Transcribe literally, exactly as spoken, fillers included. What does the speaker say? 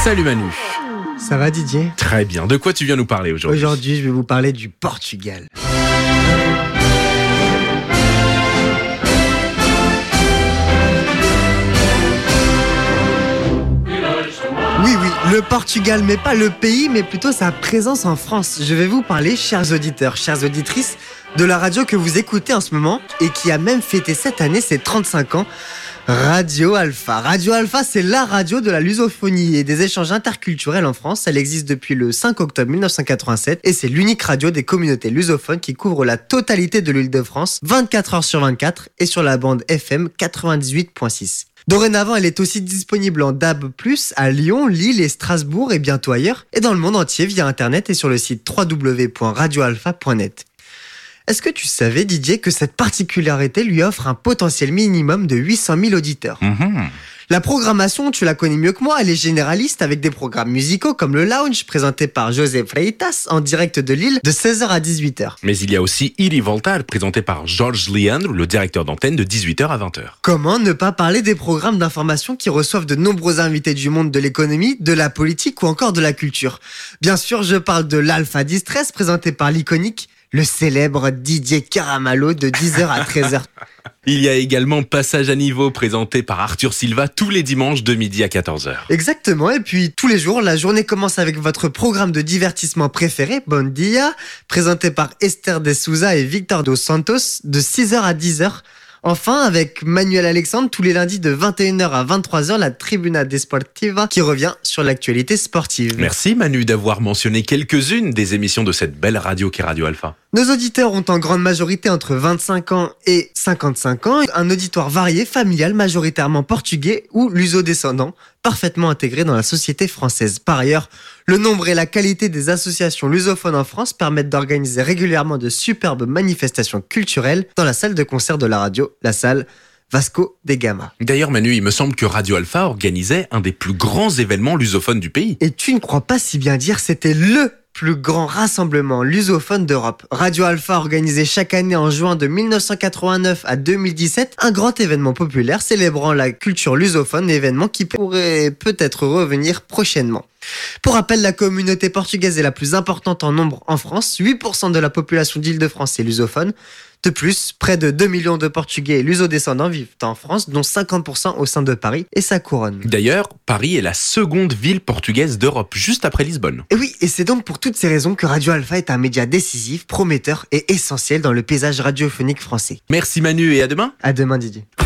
Salut Manu. Ça va Didier? Très bien. De quoi tu viens nous parler aujourd'hui? Aujourd'hui, je vais vous parler du Portugal. Oui, oui, le Portugal, mais pas le pays, mais plutôt sa présence en France. Je vais vous parler, chers auditeurs, chères auditrices, de la radio que vous écoutez en ce moment et qui a même fêté cette année ses trente-cinq ans. Radio Alpha. Radio Alpha, c'est la radio de la lusophonie et des échanges interculturels en France. Elle existe depuis le cinq octobre mille neuf cent quatre-vingt-sept et c'est l'unique radio des communautés lusophones qui couvre la totalité de l'Île-de-France, vingt-quatre heures sur vingt-quatre et sur la bande F M quatre-vingt-dix-huit virgule six. Dorénavant, elle est aussi disponible en D A B plus, à Lyon, Lille et Strasbourg et bientôt ailleurs, et dans le monde entier via Internet et sur le site w w w point radio alpha point net. Est-ce que tu savais, Didier, que cette particularité lui offre un potentiel minimum de huit cent mille auditeurs? Mmh. La programmation, tu la connais mieux que moi, elle est généraliste avec des programmes musicaux comme le Lounge, présenté par José Freitas en direct de Lille de seize heures à dix-huit heures. Mais il y a aussi Iri Volta, présenté par Georges Leandre, le directeur d'antenne de dix-huit heures à vingt heures. Comment ne pas parler des programmes d'information qui reçoivent de nombreux invités du monde de l'économie, de la politique ou encore de la culture? Bien sûr, je parle de l'Alpha Distress, présenté par l'iconique, le célèbre Didier Caramallo de dix heures à treize heures. Il y a également Passage à niveau, présenté par Arthur Silva tous les dimanches de midi à quatorze heures. Exactement, et puis tous les jours, la journée commence avec votre programme de divertissement préféré, Bon Dia, présenté par Esther de Souza et Victor dos Santos de six heures à dix heures. Enfin, avec Manuel Alexandre, tous les lundis de vingt et une heures à vingt-trois heures, la Tribuna Desportiva qui revient sur l'actualité sportive. Merci Manu d'avoir mentionné quelques-unes des émissions de cette belle radio qu'est Radio Alpha. Nos auditeurs ont en grande majorité entre vingt-cinq ans et cinquante-cinq ans, un auditoire varié, familial, majoritairement portugais ou luso-descendant, parfaitement intégré dans la société française. Par ailleurs, le nombre et la qualité des associations lusophones en France permettent d'organiser régulièrement de superbes manifestations culturelles dans la salle de concert de la radio, la salle Vasco da Gama. D'ailleurs Manu, il me semble que Radio Alpha organisait un des plus grands événements lusophones du pays. Et tu ne crois pas si bien dire, c'était le plus grand rassemblement lusophone d'Europe. Radio Alpha organisait chaque année en juin de mille neuf cent quatre-vingt-neuf à deux mille dix-sept un grand événement populaire célébrant la culture lusophone, événement qui pourrait peut-être revenir prochainement. Pour rappel, la communauté portugaise est la plus importante en nombre en France. huit pour cent de la population d'Île-de-France est lusophone. De plus, près de deux millions de Portugais luso-descendants vivent en France, dont cinquante pour cent au sein de Paris et sa couronne. D'ailleurs, Paris est la seconde ville portugaise d'Europe, juste après Lisbonne. Et oui, et c'est donc pour toutes ces raisons que Radio Alpha est un média décisif, prometteur et essentiel dans le paysage radiophonique français. Merci Manu et à demain. À demain Didier.